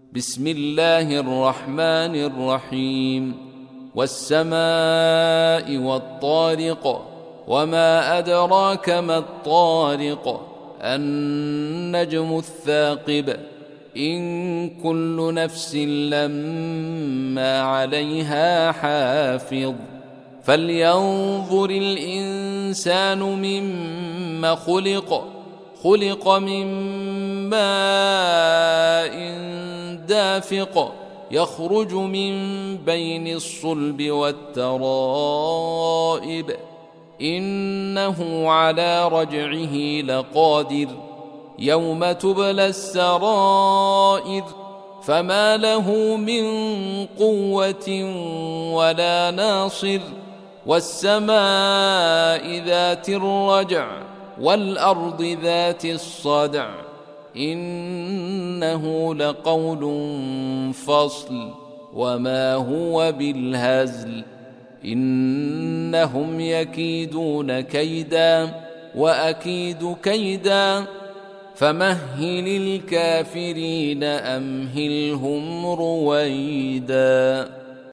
بسم الله الرحمن الرحيم والسماء والطارق وما أدراك ما الطارق النجم الثاقب إن كل نفس لما عليها حافظ فلينظر الإنسان مما خلق من ماء دافق يخرج من بين الصلب والترائب إنه على رجعه لقادر يوم تبلى السرائر فما له من قوة ولا ناصر والسماء ذات الرجع والأرض ذات الصدع إنه لقول فصل وما هو بالهزل إنهم يكيدون كيدا وأكيد كيدا فمهل الكافرين أمهلهم رويدا.